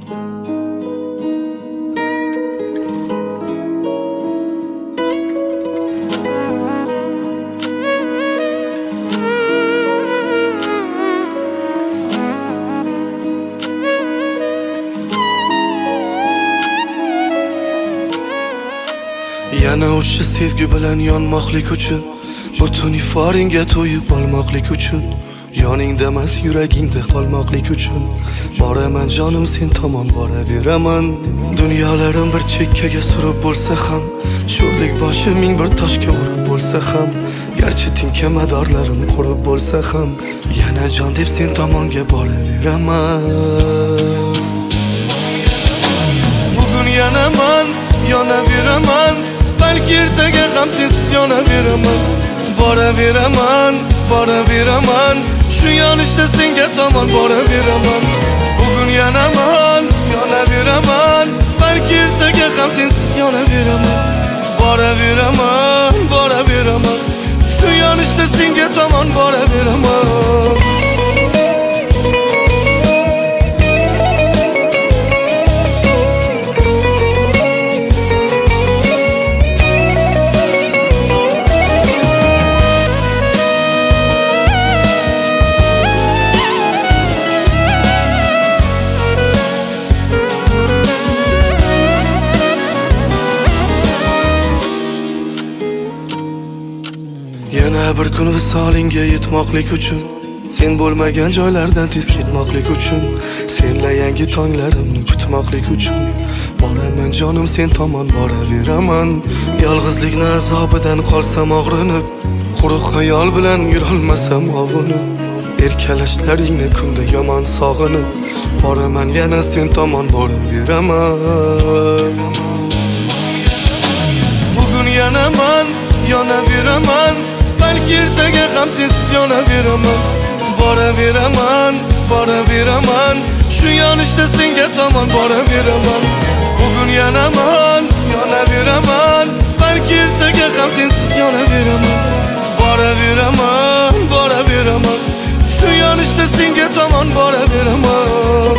Yana o'sha sevgi bilan yonmoqlik uchun, butun iforingga to'yib olmoqlik uchun, yoningda emas yuragingda qolmoqlik uchun boraman jonim sen tomon boraveraman. Dunyolarim bir chekkaga surib bo'lsa ham, sho'rlik boshi ming bir toshga urib bo'lsa ham, garchi tinka madorlarim qurib bo'lsa ham, yana jon deb sen tomonga boraveraman. Bugun yana men yonaveraman, balki ertaga ham sensiz yonaveraman. Boraveraman, boraveraman, shu yonishda senga tomon boraveraman. Bugun yana men yonaveraman, balki ertaga ham sensiz yonaveraman. Boraveraman, boraveraman, shu yonishda senga tomon boraveraman. Yana bir kun visolingga yetmoqlik uchun, sen bo'lmagan joylardan tez ketmoqlik uchun, senla yangi tonglarimni kutmoqlik uchun boraman jonim sen tomon boraveraman. Yolg'izlikning azobidan qolsam og'rinib, quruq xayol bilan yurolmasam ovunib, erkalashlaringni kunda yomon sog'inib boraman yana sen tomon boraveraman. Bugun yana men yonaveraman, balki ertaga ham sensiz yonaveraman. Boraveraman, boraveraman, shu yonishda senga tomon boraveraman. Bugun yana men yonaveraman, balki ertaga ham sensiz yonaveraman. Boraveraman, boraveraman, shu yonishda senga tomon boraveraman.